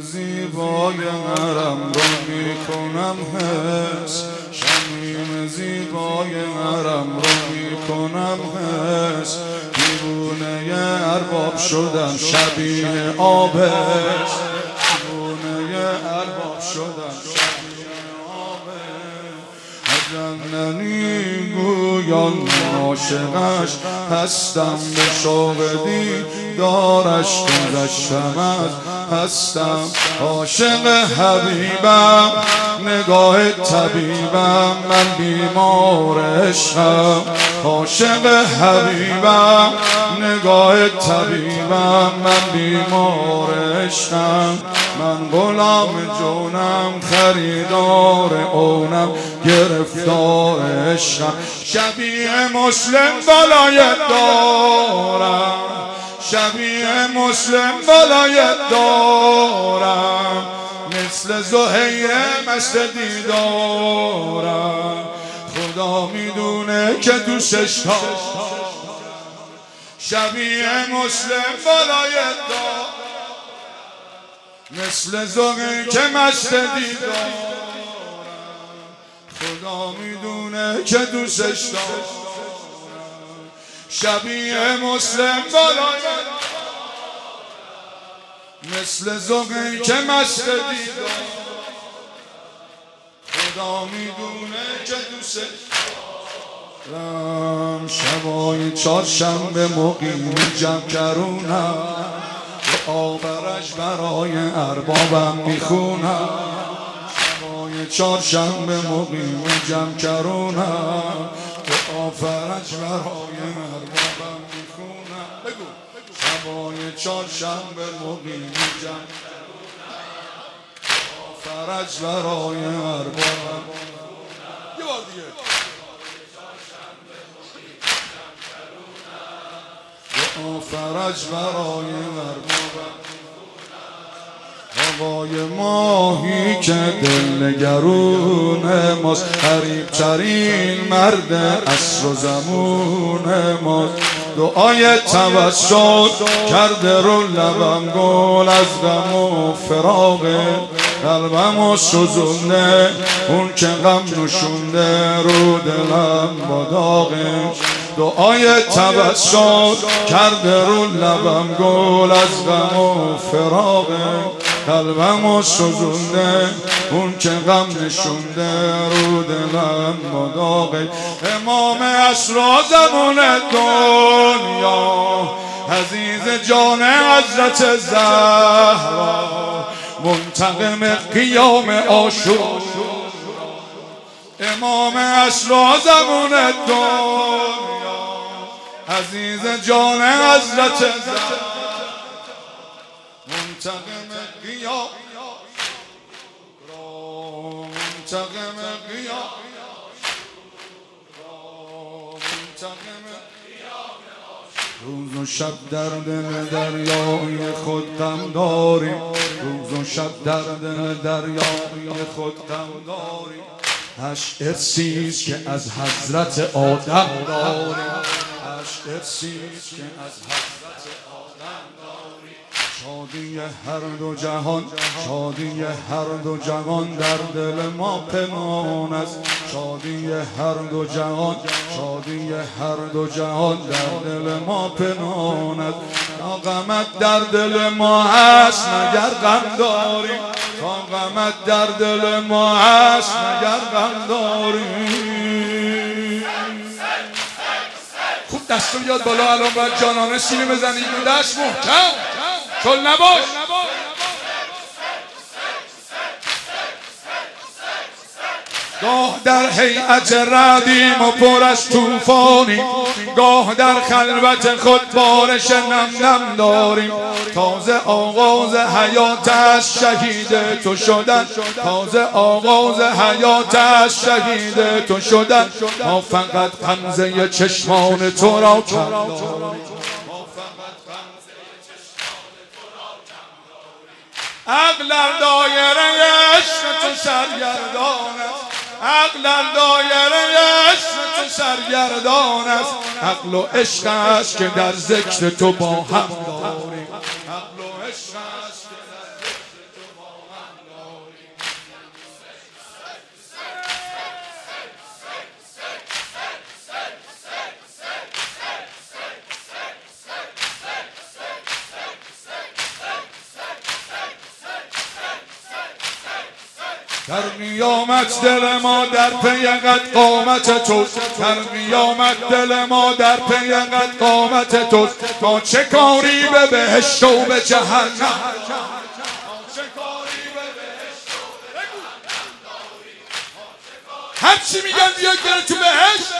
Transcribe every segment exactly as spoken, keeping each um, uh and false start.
زیبای حرم رو میکنم حس، شمیم زیبای حرم رو میکنم حس. دیوونه ارباب شدم شبیه آبس، دیوونه ارباب شدم شبیه آبس. جننی گویان عاشقش هستم، به شوق دیدارش گذشتم از هستم. عاشق حبیبم نگاه طبیبم، من بیمار عشقم. عاشق حبیبم نگاه طبیبم، من بیمار عشقم. من غلام جونم خریدار اونم، گرفتار عشقم. شبیه مسلم بالایت دارم، شبیه مسلم بالایت دارم. مثل زهیره مست دیدارم، خدا میدونه که دوستش دارم. شبیه مسلم بالایت دارم، مثل زهیره که مست دیدارم. خدا میدونه که دوستش دارم. شبیه مسلم بالایت مثل زهی که مست دیدم. خدا میدونه که دوست دارم. شبای چهارشنبه مقیم جمکرونم، آبرش برای اربابم میخونم. شبای چهارشنبه مقیم جمکرونم، آفرج برای اربابم میخونم. بگو شبای چهارشنبه مقیم جمکرونم، آفرج برای اربابم. یه بار دیگه. آفرج برای اربابم. هوای ماهی که دل نگرون ماست، غریب ترین مرد عصر و زمون ماست. دعای توسل کرده رو لبم، گل از غم و فراق قلبم و سوزونده. اون که غم نشونده رو دلم با داغش. دعای توسل کرده رو لبم، گل از غم و فراق قلبم و سوزونده. اون که غم نشونده رو دلم با داغش. امام اسرا زمان دنیا، عزیز جان حضرت زهرا، منتقم قیام عاشورا. امام اسرا زمان دنیا، عزیز جان حضرت زهرا، منتقم قیام منتقم قیام روز و شب در دل دریای خود غم داریم، روز و شب در دل دریای خود غم داریم. هشت ارسیست که از حضرت آدم داریم، هشت ارسیست که از حضرت آدم داریم. شادی هر دو جهان، شادی هر دو جهان در دل ما پنهان است. شادی هر دو جهان، شادی هر دو جهان در دل ما پنهان است. تا غمت در دل ما هست مگر غم داریم، تا غمت در دل ما هست مگر غم داریم. خوب دست رو بیاد بالا، الان باید جانانه سینه بزنید. دست محکم چل نباش. گاه در هیئت رعدیم و پر از طوفانی، گاه در خلوت خود بارش نم نم داریم. تازه آغاز حیات از شهید تو شدن، تازه آغاز حیات از شهید تو شدن. ما فقط غمزه چشمان تو را کم داریم. عقل در دایره عشق تو سرگردان است، عقل در دایره عشق تو سرگردان است. عقل و عشق است که در ذکر تو با هم داریم، عقل و عشق است که در ذکر تو با در قیامت دل ما در پی قد قامت توست، در قیامت دل ما در پی قد قامت توست. ما چه کاری به بهشت و به جهنم، هرچی میگن بیاید بره تو بهشت،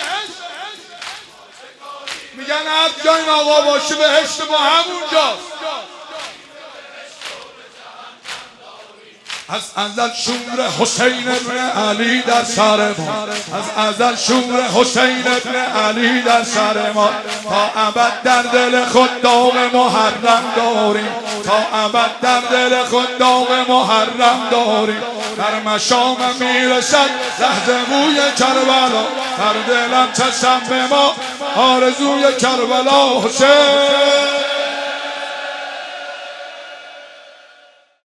میگن هر جای این آقا باشه بهشت با همونجاست. از ازل شور حسین ابن علی در سر ما، از ازل شور حسین ابن علی در سر ما. تا ابد در دل خود داغ محرم داریم، تا ابد در دل خود داغ محرم داریم. در مشام میرسد لحظه بوی کربلا، در دلم چشم به ما آرزوی کربلا. حسین